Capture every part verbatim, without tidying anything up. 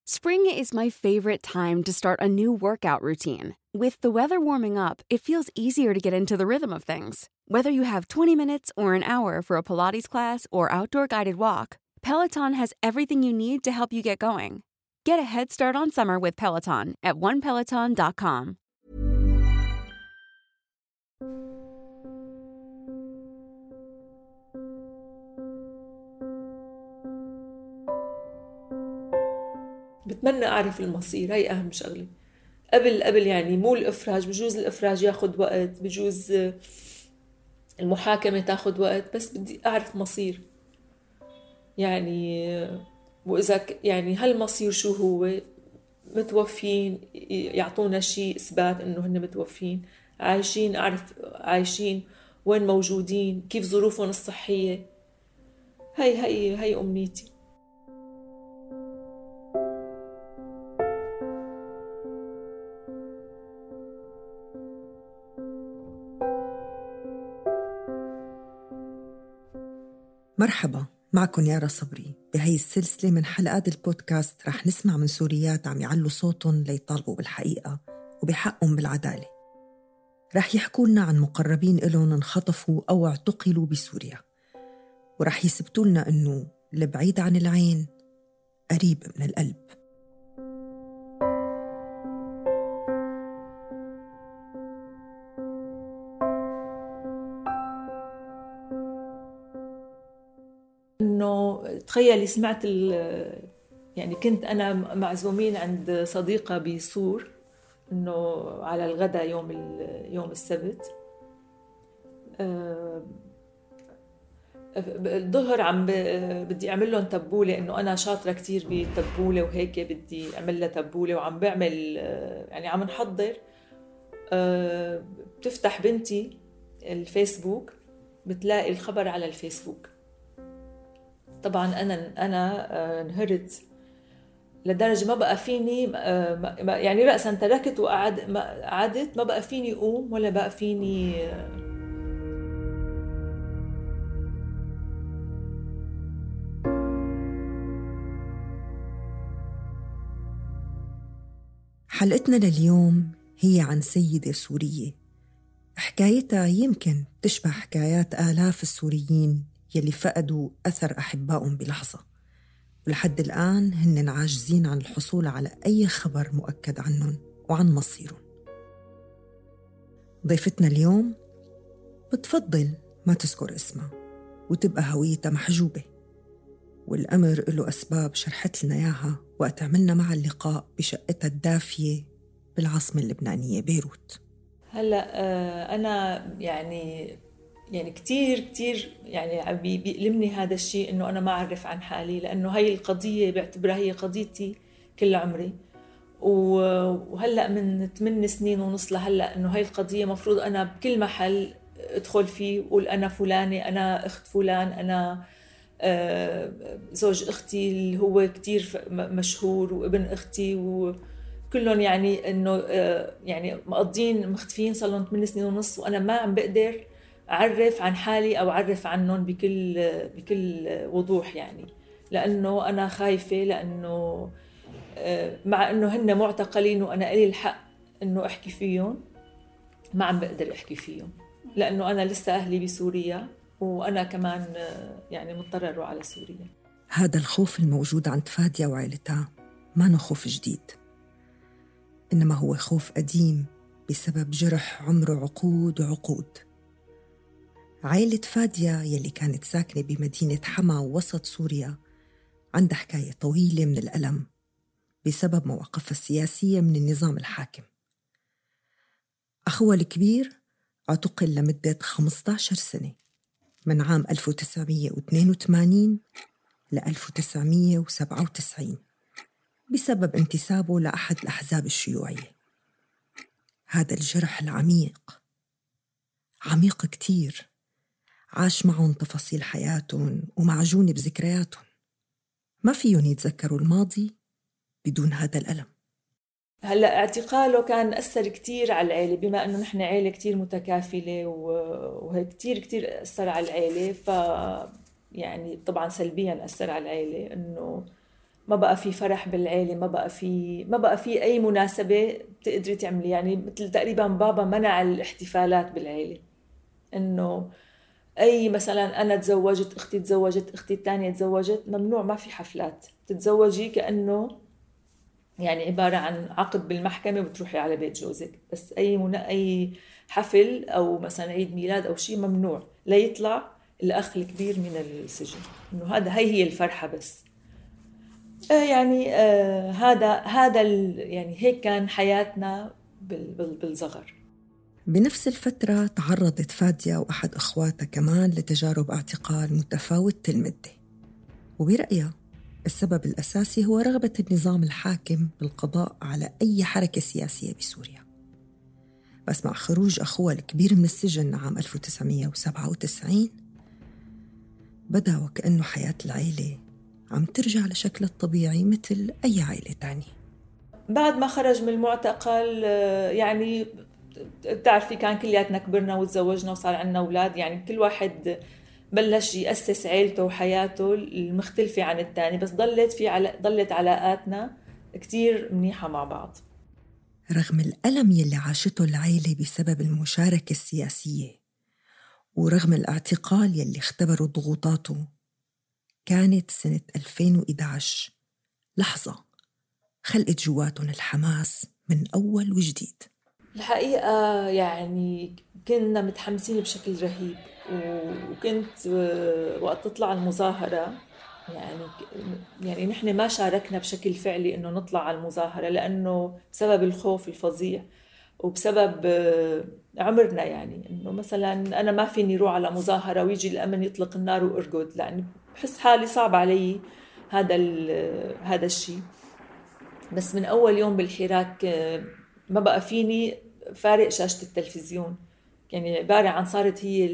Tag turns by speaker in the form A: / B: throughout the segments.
A: Spring is my favorite time to start a new workout routine. With the weather warming up, it feels easier to get into the rhythm of things. Whether you have twenty minutes or an hour for a Pilates class or outdoor guided walk, Peloton has everything you need to help you get going. Get a head start on summer with Peloton at one peloton dot com.
B: بتمنى أعرف المصير، هاي أهم شغلة. قبل قبل يعني مو الإفراج، بجوز الإفراج ياخد وقت، بجوز المحاكمة تاخد وقت، بس بدي أعرف مصير يعني. وإذا يعني هالمصير شو هو، متوفين يعطونا شيء إثبات إنه هن متوفين، عايشين أعرف عايشين وين موجودين، كيف ظروفهم الصحية. هاي هاي هاي أمنيتي.
C: مرحبا، معكم يارا صبري. بهاي السلسلة من حلقات البودكاست رح نسمع من سوريات عم يعلوا صوتهم ليطالبوا بالحقيقة وبحقهم بالعدالة. رح يحكوا لنا عن مقربين إلهم انخطفوا أو اعتقلوا بسوريا، ورح يثبتوا لنا إنه البعيد عن العين قريب من القلب.
B: إنه تخيلي سمعت يعني كنت أنا معزومين عند صديقة بسور إنه على الغداء يوم يوم السبت. الظهر عم بدي أعمل لهم تبولة، إنه أنا شاطرة كتير بالتبولة وهيك بدي أعمل لها تبولة، وعم بعمل يعني عم نحضر. بتفتح بنتي الفيسبوك بتلاقي الخبر على الفيسبوك. طبعا أنا أنا انهرت لدرجة ما بقى فيني يعني رأسا تركت وقعد قعدت، ما بقى فيني أقوم ولا بقى فيني.
C: حلقتنا لليوم هي عن سيدة سورية، حكايتها يمكن تشبه حكايات آلاف السوريين يلي فقدوا أثر أحبائهم بلحظة، ولحد الآن هن عاجزين عن الحصول على أي خبر مؤكد عنهم وعن مصيرهم. ضيفتنا اليوم بتفضل ما تذكر اسمها وتبقى هويتها محجوبة، والأمر له أسباب شرحت لنا إياها وقت عملنا مع اللقاء بشقتها الدافية بالعاصمة اللبنانية بيروت.
B: هلأ أنا يعني يعني كتير كتير يعني بيألمني هذا الشيء، إنه أنا ما أعرف عن حالي، لأنه هاي القضية بعتبرها هي قضيتي كل عمري. وهلأ من ثمان سنين ونص لهلأ إنه هاي القضية مفروض أنا بكل محل أدخل فيه وقول أنا فلانة، أنا أخت فلان، أنا زوج أختي اللي هو كتير مشهور، وابن أختي، وكلهم يعني إنه يعني مقضين مختفين صار لهم ثمان سنين ونص، وأنا ما عم بقدر أعرف عن حالي أو أعرف عنهم بكل بكل وضوح يعني، لأنه أنا خايفة، لأنه مع أنه هن معتقلين وأنا إلي الحق أنه أحكي فيهم، ما عم بقدر أحكي فيهم، لأنه أنا لسه أهلي بسوريا، وأنا كمان يعني مضطرة على سوريا.
C: هذا الخوف الموجود عند فادية وعائلتها ما هو خوف جديد، إنما هو خوف قديم بسبب جرح عمره عقود وعقود. عائلة فادية يلي كانت ساكنة بمدينة حما وسط سوريا عندها حكاية طويلة من الألم بسبب مواقفها السياسية من النظام الحاكم. أخوها الكبير اعتقل لمدة خمسة عشر سنة من عام ألف وتسعمية واثنين وثمانين ل ألف وتسعمية وسبعة وتسعين بسبب انتسابه لأحد الأحزاب الشيوعية. هذا الجرح العميق عميق كتير عاش معهم تفاصيل حياتهم ومعجون بذكرياتهم، ما فيهم يتذكروا الماضي بدون هذا الألم.
B: هلأ اعتقاله كان أثر كتير على العائلة، بما أنه نحن عائلة كتير متكافلة، وهي كتير كتير أثر على العائلة، ف يعني طبعا سلبيا أثر على العائلة، أنه ما بقى في فرح بالعيلة، ما بقى في ما بقى في أي مناسبة بتقدري تعملي، يعني مثل تقريبا بابا منع الاحتفالات بالعيلة، إنه أي مثلا أنا تزوجت، أختي تزوجت، أختي الثانية تزوجت، ممنوع، ما في حفلات، تتزوجي كأنه يعني عبارة عن عقد بالمحكمة وتروحي على بيت جوزك، بس أي منا... أي حفل أو مثلا عيد ميلاد أو شيء ممنوع، لا يطلع الأخ الكبير من السجن، إنه هذا هي هي الفرحة بس. آه يعني آه هذا هذا ال... يعني هيك كان حياتنا بال... بال... بالصغر.
C: بنفس الفترة تعرضت فادية وأحد أخواتها كمان لتجارب اعتقال متفاوتة المدة، وبرأيها السبب الأساسي هو رغبة النظام الحاكم بالقضاء على أي حركة سياسية بسوريا. بس مع خروج أخوها الكبير من السجن عام ألف وتسعمية وسبعة وتسعين بدأ وكأنه حياة العيلة عم ترجع لشكلها الطبيعي مثل أي عائلة تانية.
B: بعد ما خرج من المعتقل يعني بتعرفي كان كلياتنا كبرنا وتزوجنا وصار عندنا أولاد، يعني كل واحد بلش يأسس عيلته وحياته المختلفة عن الثاني، بس ضلت في عل... ضلت علاقاتنا كتير منيحة مع بعض.
C: رغم الألم يلي عاشته العيلة بسبب المشاركة السياسية، ورغم الاعتقال يلي اختبروا ضغوطاته، كانت سنة ألفين وإحدى عشر لحظة خلقت جواتهم الحماس من أول وجديد.
B: الحقيقة يعني كنا متحمسين بشكل رهيب، وكنت وقت تطلع المظاهرة يعني يعني نحن ما شاركنا بشكل فعلي إنه نطلع على المظاهرة، لأنه بسبب الخوف الفظيع وبسبب عمرنا، يعني إنه مثلا أنا ما فيني روح على مظاهرة ويجي الأمن يطلق النار وأرقد، لأني بحس حالي صعب علي هذا هذا الشيء. بس من أول يوم بالحراك ما بقى فيني فارق شاشة التلفزيون، يعني عبارة عن صارت هي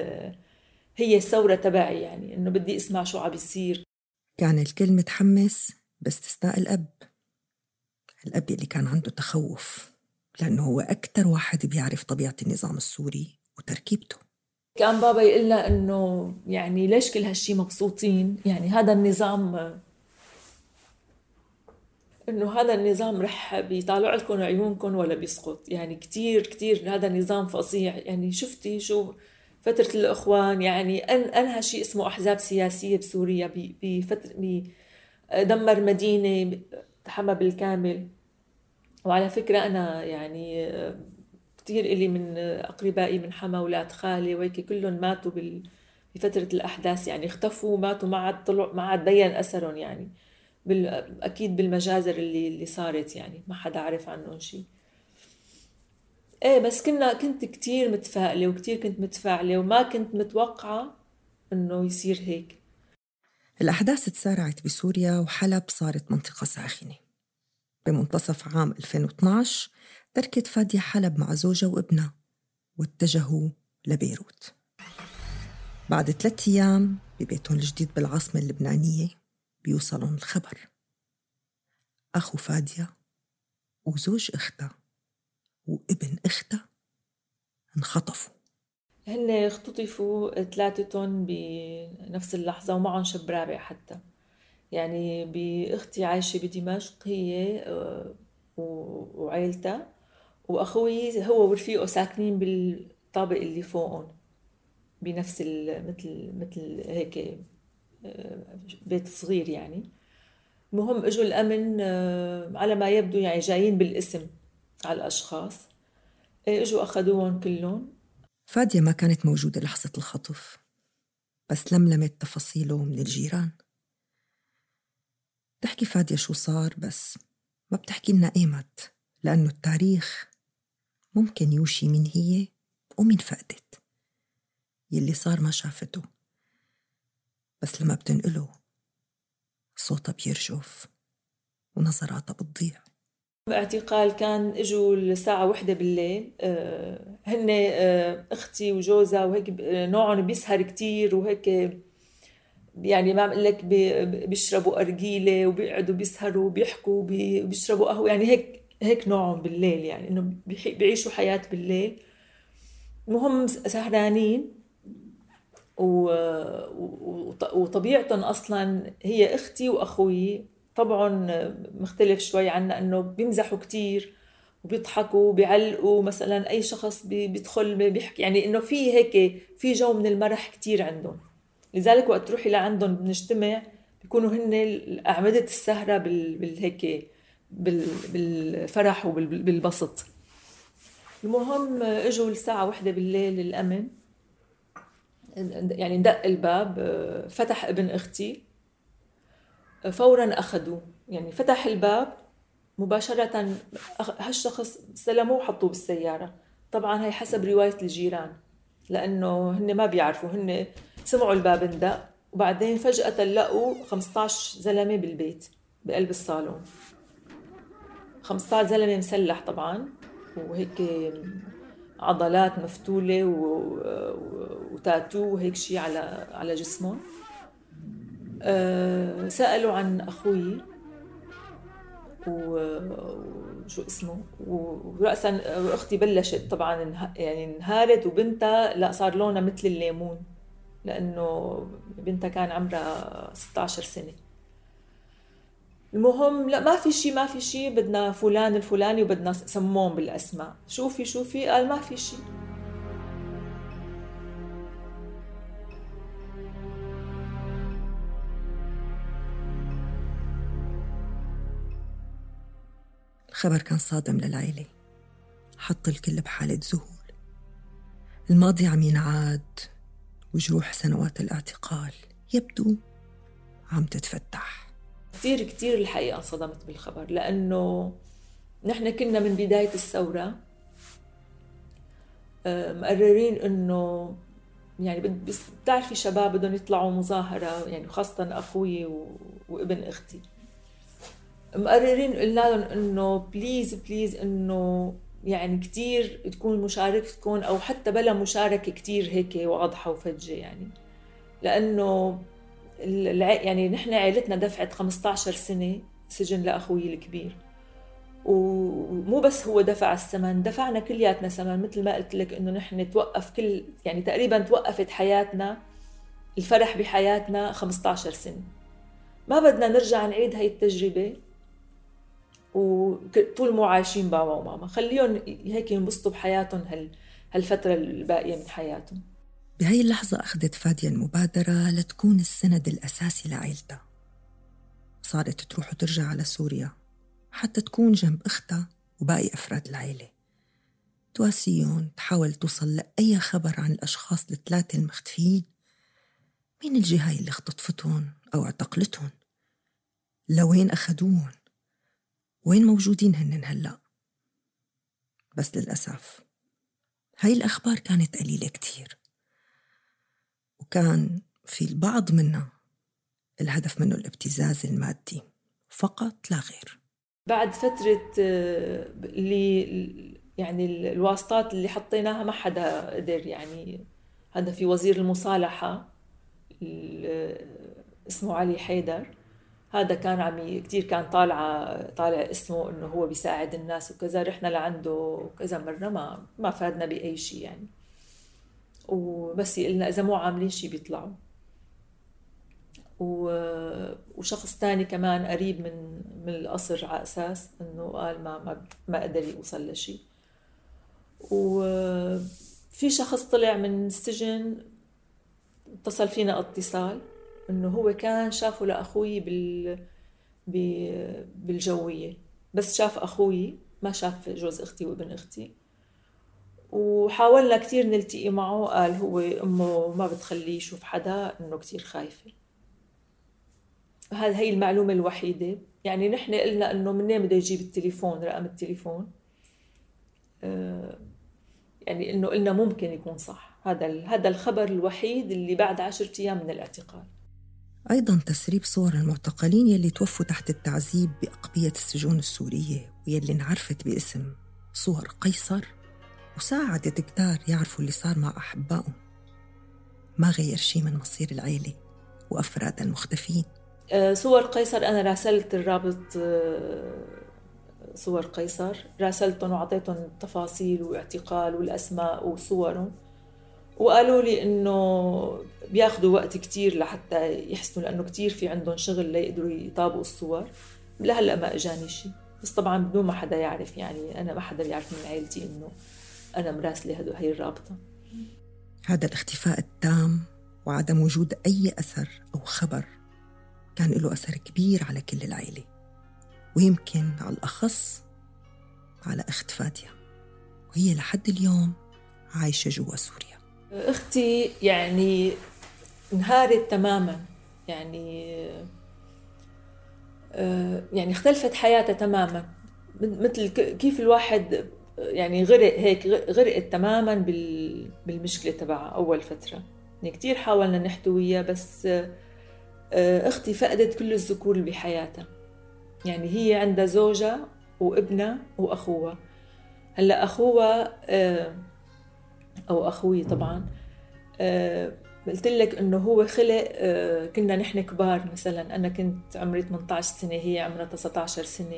B: هي الثورة تبعي، يعني إنه بدي أسمع شو عم بيصير.
C: كان الكل متحمس باستثناء الأب الأب اللي كان عنده تخوف، لأنه هو أكتر واحد بيعرف طبيعة النظام السوري وتركيبته.
B: كان بابا يقلنا إنه يعني ليش كل هالشي مبسوطين، يعني هذا النظام إنه هذا النظام رح بيطالع لكم عيونكم ولا بيسقط، يعني كتير كتير هذا النظام فظيع. يعني شفتي شو فترة الإخوان، يعني أن أنهى شيء اسمه أحزاب سياسية بسوريا، بفترة دمر مدينة تحمى بالكامل. وعلى فكرة أنا يعني كتير إلي من أقربائي من حما ولاد خالي وهيك كلهم ماتوا بفترة الأحداث، يعني اختفوا ماتوا، ما عاد طلعوا، ما عاد بين أثرهم، يعني بال... أكيد بالمجازر اللي اللي صارت، يعني ما حدا عرف عنهم شيء. إيه بس كنا كنت كتير متفائلة وكتير كنت متفاعلة وما كنت متوقعة إنه يصير هيك.
C: الأحداث تسارعت بسوريا وحلب صارت منطقة ساخنة. بمنتصف عام ألفين واثناشر تركت فادية حلب مع زوجها وابنها واتجهوا لبيروت. بعد ثلاثة أيام ببيتهم الجديد بالعاصمة اللبنانية بيوصلهم الخبر: أخو فادية وزوج أختها وابن أختها انخطفوا.
B: هن اختطفوا ثلاثتهم بنفس اللحظة ومعهم شاب رابع حتى، يعني بأختي عايشة بدمشق هي وعائلتها، وأخوي هو ورفيقه ساكنين بالطابق اللي فوقهم بنفس مثل مثل هيك بيت صغير يعني. المهم اجوا الأمن على ما يبدو يعني جايين بالاسم على الأشخاص، اجوا أخذوهم كلهم.
C: فادية ما كانت موجودة لحظة الخطف، بس لملمت تفاصيله من الجيران. بتحكي فادية شو صار، بس ما بتحكي لنا ايمت، لأنه التاريخ ممكن يوشي من هي ومن فقدت. يلي صار ما شافته، بس لما بتنقله صوتها بيرجف ونظراتها بتضيع.
B: اعتقال كان اجوا الساعة واحدة بالليل، أه هن أه اختي وجوزها وهيك نوعهم بيسهر كتير وهيك، يعني ما بقول لك بيشربوا أرجيلة وبيقعدوا بيسهروا وبيحكوا وبيشربوا قهوة، يعني هيك هيك نوعهم بالليل، يعني انه بيعيشوا حياة بالليل. المهم سهرانين وطبيعتهم اصلا هي اختي واخوي طبعا مختلف شوي عنا، أنه بيمزحوا كتير وبيضحكوا وبيعلقوا، مثلا أي شخص بيدخل بيحكي، يعني إنه في هيك في جو من المرح كتير عندهم. لذلك وقت تروحي لعندهم بنجتمع بيكونوا هن أعمدة السهرة بالهيك بالفرح وبالبسط. المهم اجوا الساعة واحدة بالليل الأمن، يعني دق الباب، فتح ابن أختي، فورا أخذوه، يعني فتح الباب مباشرة هالشخص استلموه وحطوه بالسيارة. طبعا هي حسب رواية الجيران، لأنه هن ما بيعرفوا، هن سمعوا الباب اندق وبعدين فجأة لقوا خمسة عشر زلمة بالبيت بقلب الصالون، خمسة عشر زلمة مسلح طبعا، وهيك عضلات مفتولة وتاتو وهيك شيء على على جسمهم. أه سألوا عن أخوي وشو اسمه، ورأسا أختي بلشت طبعا يعني انهارت، وبنتها لا صار لونها مثل الليمون، لأنه بنتها كان عمرها ستة عشر سنة. المهم لا ما في شيء ما في شيء، بدنا فلان الفلاني وبدنا سموهم بالأسماء. شوفي شوفي قال ما في شيء.
C: الخبر كان صادم للعيلة، حط الكل بحالة ذهول. الماضي عم ينعاد وجروح سنوات الاعتقال يبدو عم تتفتح.
B: كتير كتير الحقيقة انصدمت بالخبر، لأنه نحن كنا من بداية الثورة مقررين إنه يعني بتعرفي شباب بدهم يطلعوا مظاهرة، يعني خاصة أخوي وابن أختي، مقررين قلنا لهم إنه بليز بليز إنه يعني كتير تكون مشاركتكم، أو حتى بلا مشاركة كتير هيك واضحة وفجة، يعني لأنه يعني نحن عائلتنا دفعت خمسة عشر سنة سجن لأخوي الكبير، ومو بس هو دفع الثمن، دفعنا كلياتنا ثمن. مثل ما قلت لك إنه نحن توقف كل يعني تقريبا توقفت حياتنا، الفرح بحياتنا خمسة عشر سنة. ما بدنا نرجع نعيد هاي التجربة وطول مو عايشين بابا وماما، خليهم هيك ينبسطوا بحياتهم هال هالفترة الباقية من حياتهم.
C: بهاي اللحظة أخذت فادية المبادرة لتكون السند الأساسي لعائلتها. صارت تروح وترجع على سوريا حتى تكون جنب أختها وباقي أفراد العائلة، تواسيهم، تحاول توصل لأي خبر عن الأشخاص الثلاثة المختفيين. مين الجهة اللي اختطفتهم أو اعتقلتهم؟ لوين أخدوهم؟ وين موجودين هنن هلأ؟ بس للأسف هاي الأخبار كانت قليلة كتير، وكان في البعض منها الهدف منه الابتزاز المادي فقط لا غير.
B: بعد فترة اللي يعني الواسطات اللي حطيناها ما حدا قدر، يعني هذا في وزير المصالحة اسمه علي حيدر، هذا كان عم كتير كان طالع طالع اسمه انه هو بيساعد الناس وكذا، رحنا لعنده كذا مرة ما ما فادنا بأي شيء يعني، وبس يقلنا إذا مو عاملين شيء بيطلعوا. وشخص تاني كمان قريب من من القصر على أساس إنه قال ما ما ما قدر يوصل لشيء. وفي شخص طلع من السجن اتصل فينا اتصال إنه هو كان شافه لأخوي بال بالجوية، بس شاف أخوي ما شاف جوز أختي وابن أختي، وحاولنا كتير نلتقي معه، قال هو أمه ما بتخليه يشوف حدا إنه كتير خايفة. هذه هي المعلومة الوحيدة، يعني نحن قلنا إنه منين بده يجيب التليفون، رقم التليفون، آه يعني إنه قلنا ممكن يكون صح. هذا هذا الخبر الوحيد اللي بعد عشرة أيام من الاعتقال.
C: أيضاً تسريب صور المعتقلين يلي توفوا تحت التعذيب بأقبية السجون السورية، ويلي انعرفت باسم صور قيصر، وساعدت كتار يعرفوا اللي صار مع أحبائهم، ما غير شيء من مصير العيلة وأفراد المختفين.
B: صور قيصر أنا راسلت الرابط صور قيصر، راسلتهم وعطيتهم التفاصيل واعتقال والأسماء وصورهم، وقالوا لي إنه بياخدوا وقت كتير لحتى يحسنوا، لأنه كتير في عندهم شغل ليقدروا يطابقوا الصور. لهلأ ما إجاني شيء، بس طبعاً بدون ما حدا يعرف، يعني أنا ما حدا بيعرف من عائلتي إنه أنا مراسلة هدو هاي الرابطة.
C: هذا الاختفاء التام وعدم وجود أي أثر أو خبر كان له أثر كبير على كل العائلة، ويمكن على الأخص على أخت فادية، وهي لحد اليوم عايشة جوا سوريا.
B: أختي يعني انهارت تماماً، يعني يعني اختلفت حياتها تماماً، مثل كيف الواحد يعني غرق هيك، غرقت تماماً بالمشكلة تبعها أول فترة. يعني كتير حاولنا نحتويها، بس أختي فقدت كل الذكور اللي بحياتها. يعني هي عندها زوجها وابنها وأخوها. هلأ أخوها أو أخوي طبعاً قلت لك إنه هو خلق، كنا نحن كبار، مثلاً أنا كنت عمري ثمانية عشر سنة، هي عمرها تسعة عشر سنة.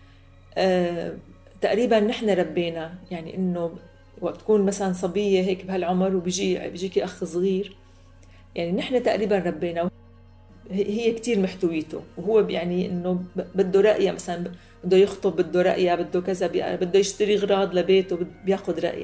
B: تقريباً نحن ربينا، يعني إنه وقت تكون مثلاً صبية هيك بهالعمر وبيجي بيجيكي أخ صغير، يعني نحن تقريباً ربينا. هي كتير محتويته، وهو يعني إنه بده رأيه، مثلاً بده يخطب بده رأيه، بده كذا، بده يشتري غراض لبيته بياخد رأيه.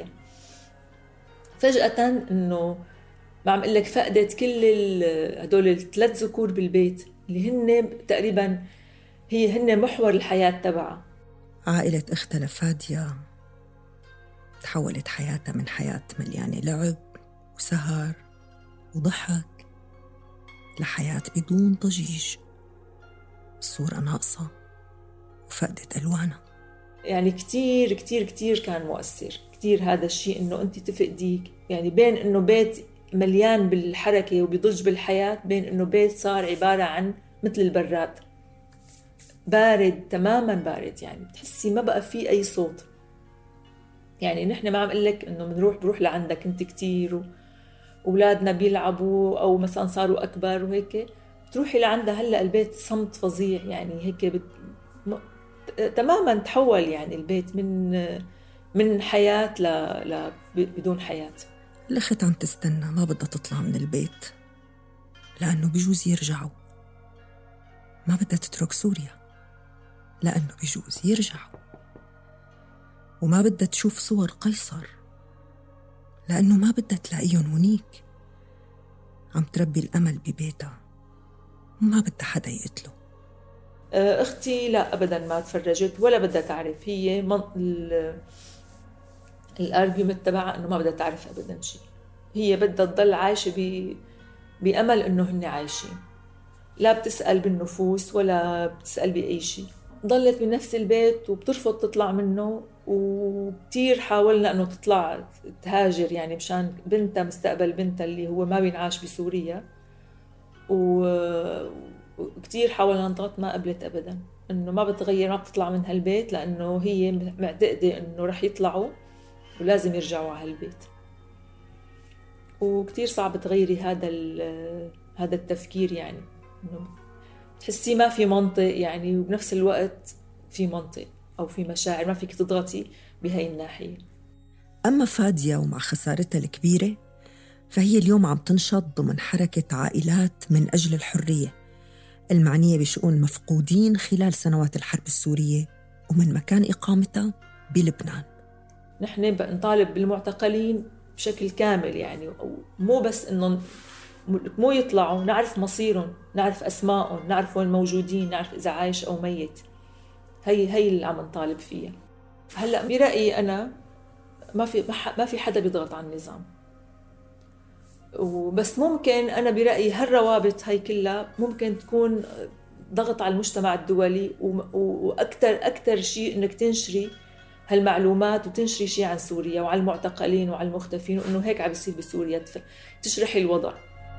B: فجأة إنه ما عم قلك فقدت كل هدول الثلاث ذكور بالبيت اللي هن تقريباً هي هن محور الحياة تبعها.
C: عائلة أختها لفادية تحولت حياتها من حياة مليانة لعب وسهر وضحك لحياة بدون ضجيج، الصورة ناقصة وفقدت ألوانها.
B: يعني كتير كتير كتير كان مؤثر، كتير هذا الشيء إنه أنت تفقديك، يعني بين إنه بيت مليان بالحركة وبيضج بالحياة، بين إنه بيت صار عبارة عن مثل البراد، بارد تماماً بارد، يعني بتحسي ما بقى فيه أي صوت. يعني نحن ما عم قلك إنه بنروح بروح لعندك أنت كتير وأولادنا بيلعبوا أو مثلاً صاروا أكبر وهيك، بتروحي لعندها هلأ البيت صمت فظيع، يعني هيك بت... م... تماماً تحول يعني البيت من من حياة ل... ل... بدون حياة.
C: الأخت عم تستنى، ما بدها تطلع من البيت لأنه بيجوز يرجعوا، ما بدها تترك سوريا لأنه بيجوز يرجعوا، وما بدها تشوف صور قيصر لأنه ما بدها تلاقيهم هنيك. عم تربي الأمل ببيتها وما بدها حدا يقتله.
B: أختي لا أبداً ما تفرجت ولا بدها تعرف، هي من... ال... الارجيومنت تبعها انه ما بدها تعرف ابدا شيء، هي بدها تضل عايشه ب... بامل انه هن عايشين، لا بتسال بالنفوس ولا بتسال باي شيء. ضلت بنفس البيت وبترفض تطلع منه، وكتير حاولنا انه تطلع تهاجر يعني مشان بنتها، مستقبل بنتها اللي هو ما بينعاش بسوريا، وكتير حاولنا نضغط، ما قبلت ابدا انه ما بتغير، ما بتطلع من هالبيت، لانه هي معتقده انه رح يطلعوا ولازم يرجعوا على هالبيت. وكتير صعب تغيري هذا هذا التفكير، يعني انه تحسي ما في منطق، يعني وبنفس الوقت في منطق او في مشاعر، ما فيك تضغطي بهاي الناحيه.
C: اما فادية ومع خسارتها الكبيره، فهي اليوم عم تنشط ضمن حركه عائلات من اجل الحريه المعنيه بشؤون المفقودين خلال سنوات الحرب السوريه ومن مكان اقامتها بلبنان.
B: نحن بنطالب بالمعتقلين بشكل كامل، يعني مو بس انه مو يطلعوا، نعرف مصيرهم، نعرف اسمائهم، نعرف وين موجودين، نعرف اذا عايش او ميت. هي هي اللي عم نطالب فيها. هلا برأيي انا ما في ما في حدا بيضغط على النظام، وبس ممكن انا برأيي هالروابط هي كلها ممكن تكون ضغط على المجتمع الدولي، واكثر اكثر شيء انك تنشري هالمعلومات وتنشري شيء عن سوريا وعلى المعتقلين وعلى المختفين، وانه هيك عم بيصير بسوريا، تشرحي الوضع.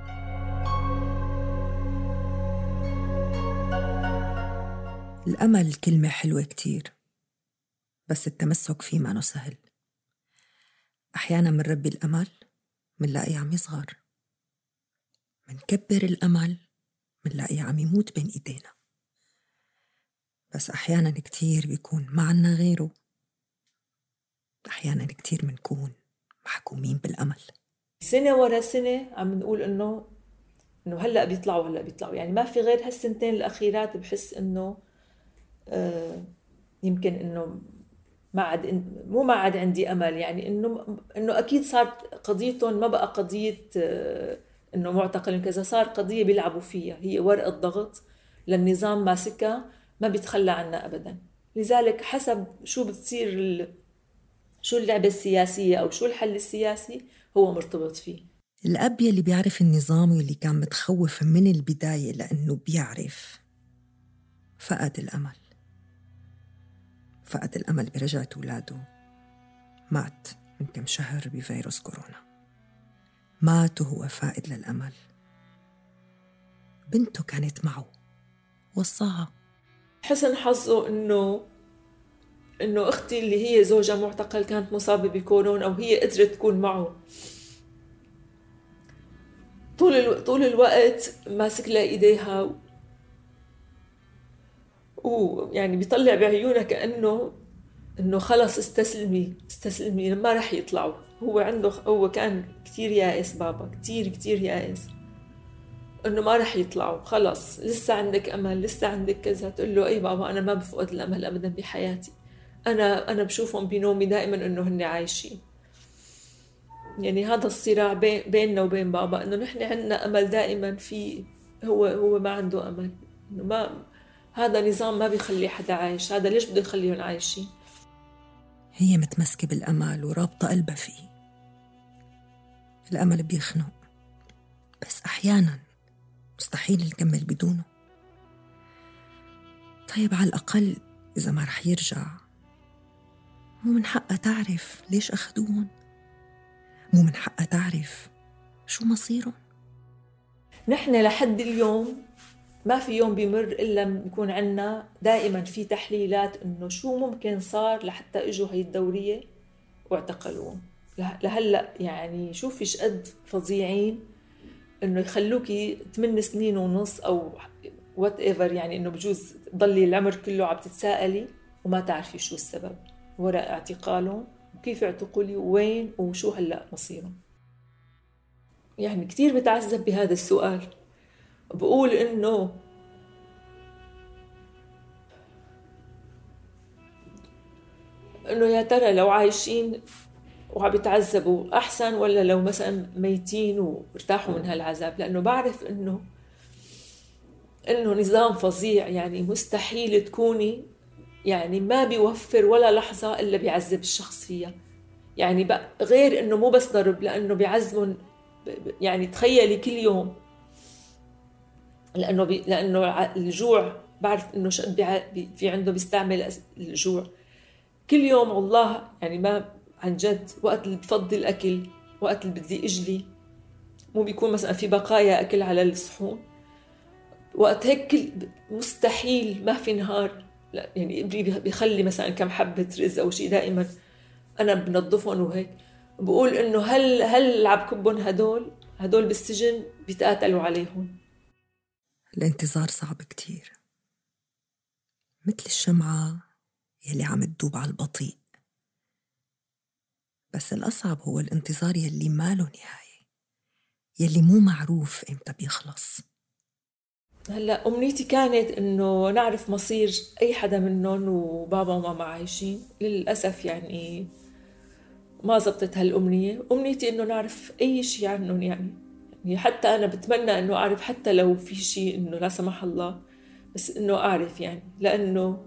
C: الأمل كلمة حلوة كتير، بس التمسك فيه ما سهل. أحيانا منربي الأمل منلاقيه عم يصغر، منكبر الأمل منلاقيه عم يموت بين إيدينا. بس أحيانا كتير بيكون ما عنا غيره، أحيانا كتير منكون محكومين بالأمل.
B: سنة ورا سنة عم نقول إنه إنه هلأ بيطلعوا هلأ بيطلعوا، يعني ما في غير هالسنتين الأخيرات بحس إنه آه يمكن إنه ما عاد، مو ما عاد عندي أمل، يعني إنه إنه أكيد صارت قضيتهم ما بقى قضية آه إنه معتقل كذا، صار قضية بيلعبوا فيها، هي ورقة ضغط للنظام ماسكها ما بيتخلى عنها أبدا. لذلك حسب شو بتصير شو اللعبة السياسية أو شو الحل السياسي هو مرتبط فيه.
C: الأب يلي بيعرف النظام واللي كان متخوف من البداية لأنه بيعرف فقد الأمل، فقد الأمل برجعة أولاده. مات من كم شهر بفيروس كورونا، مات وهو فائد للأمل. بنته كانت معه، وصاها.
B: حسن حظه إنه إنه أختي اللي هي زوجها معتقل كانت مصابة بكورونا وهي قدرت تكون معه طول الو... طول الوقت، ماسك لها إيديها ويعني بيطلع بعيونها كأنه إنه خلص استسلمي استسلمي ما رح يطلعوا. هو عنده هو كان كتير يائس، بابا كتير كتير يائس إنه ما رح يطلعوا، خلص لسه عندك أمل، لسه عندك كذا. تقول له أي بابا أنا ما بفقد الأمل أبدا بحياتي، أنا أنا بشوفهم بنومي دائما إنه هن عايشين. يعني هذا الصراع بين بيننا وبين بابا، إنه نحن عندنا أمل دائما في، هو هو ما عنده أمل، إنه ما هذا نظام ما بيخلي حدا عايش، هذا ليش بده يخليهم عايشين؟
C: هي متمسكة بالأمل ورابطة قلبها فيه. الأمل بيخنق، بس أحيانا مستحيل نكمل بدونه. طيب على الأقل إذا ما رح يرجع، مو من حقها تعرف ليش أخدوهم؟ مو من حقها تعرف شو مصيرهم؟
B: نحن لحد اليوم ما في يوم بيمر إلا بيكون عنا دائما في تحليلات إنه شو ممكن صار لحتى إجوا هاي الدورية واعتقلوهم لهلأ. يعني شوفي شقد فظيعين إنه يخلوكي ثمان سنين ونص أو وات ايفر، يعني إنه بجوز تضلي العمر كله عم تتساءلي وما تعرفي شو السبب وراء اعتقالهم وكيف اعتقلوا وين وشو هلأ مصيرهم. يعني كتير بتعذب بهذا السؤال، بقول إنه إنه يا ترى لو عايشين وعم بيتعذبوا أحسن ولا لو مثلا ميتين وارتاحوا من هالعذاب، لأنه بعرف إنه إنه نظام فظيع، يعني مستحيل تكوني يعني ما بيوفر ولا لحظة إلا بيعذب الشخص فيها. يعني بقى غير إنه مو بس ضرب، لأنه بيعذبون، يعني تخيلي كل يوم، لأنه بي لأنه الجوع بعرف إنه بي في عنده بيستعمل الجوع كل يوم. والله يعني ما عن جد وقت اللي بفضي الأكل، وقت اللي بدي أجلي، مو بيكون مثلا في بقايا أكل على الصحون، وقت هيك مستحيل ما في نهار لا يعني بيخلي مثلا كم حبة رز أو شيء، دائما أنا بنظفهم. وهيك بقول إنه هل هل عم كبهم هدول هدول بالسجن بيتقاتلوا عليهم.
C: الانتظار صعب كتير، مثل الشمعة يلي عم تدوب على البطيء، بس الأصعب هو الانتظار يلي ما له نهاية، يلي مو معروف إمتى بيخلص.
B: هلأ أمنيتي كانت إنه نعرف مصير أي حدا منهم وبابا وماما عايشين. للأسف يعني ما زبطت هالأمنية. أمنيتي إنه نعرف أي شيء عنهم، يعني يعني حتى أنا بتمنى إنه أعرف حتى لو في شيء إنه لا سمح الله، بس إنه أعرف يعني، لأنه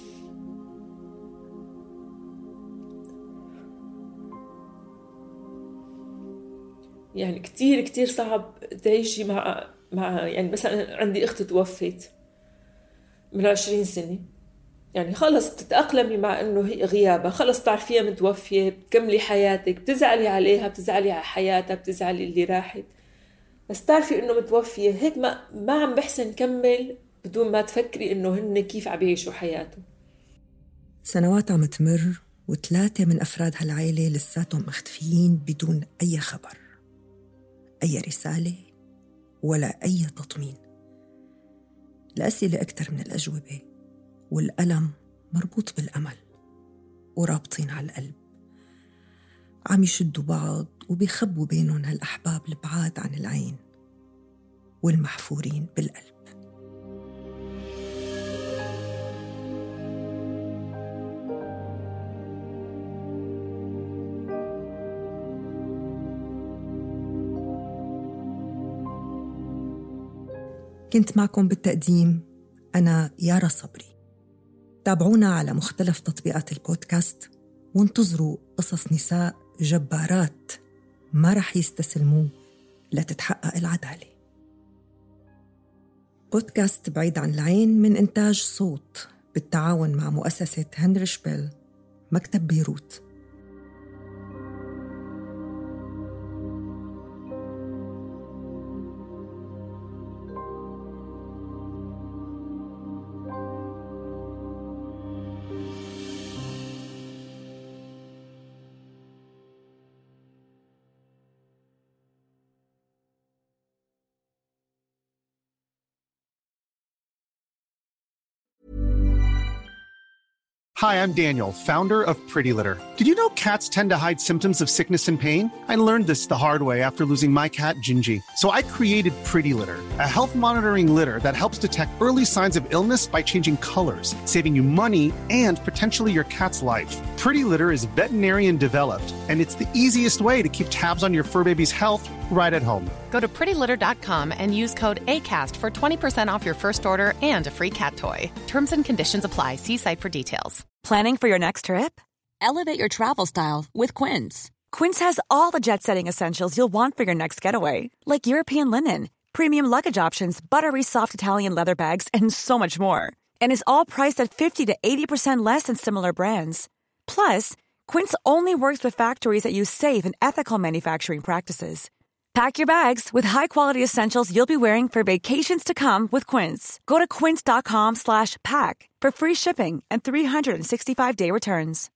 B: يعني كتير كتير صعب تعيشي مع مع يعني مثلا عندي أخت توفت من عشرين سنة، يعني خلص تتأقلمي مع إنه هي غيابها، خلص تعرفيها متوفية، بتكملي حياتك، بتزعلي عليها، بتزعلي على حياتها، بتزعلي اللي راحت، بس تعرفي إنه متوفية هيك ما ما عم بحسن كمل بدون ما تفكري إنه هن كيف عم يعيشوا حياتهم.
C: سنوات عم تمر وثلاثة من أفراد هالعائلة لساتهم مختفيين بدون أي خبر، أي رسالة ولا أي تطمين. الأسئلة أكثر من الأجوبة، والألم مربوط بالأمل ورابطين على القلب. عم يشدوا بعض وبيخبوا بينهم هالأحباب البعاد عن العين والمحفورين بالقلب. كنت معكم بالتقديم أنا يارا صبري. تابعونا على مختلف تطبيقات البودكاست وانتظروا قصص نساء جبارات ما رح يستسلموا لتتحقق العدالة. بودكاست بعيد عن العين من إنتاج صوت بالتعاون مع مؤسسة هنري بيل مكتب بيروت.
D: Hi, I'm Daniel, founder of Pretty Litter. Did you know cats tend to hide symptoms of sickness and pain? I learned this the hard way after losing my cat, Gingy. So I created Pretty Litter, a health monitoring litter that helps detect early signs of illness by changing colors, saving you money and potentially your cat's life. Pretty Litter is veterinarian developed, and it's the easiest way to keep tabs on your fur baby's health right at home.
E: Go to pretty litter dot com and use code ACAST for twenty percent off your first order and a free cat toy. Terms and conditions apply. See site for details.
F: Planning for your next trip? Elevate your travel style with Quince. Quince has all the jet-setting essentials you'll want for your next getaway, like European linen, premium luggage options, buttery soft Italian leather bags, and so much more. And is all priced at fifty to eighty percent less than similar brands. Plus, Quince only works with factories that use safe and ethical manufacturing practices. Pack your bags with high-quality essentials you'll be wearing for vacations to come with Quince. Go to quince dot com slash pack for free shipping and three hundred sixty-five day returns.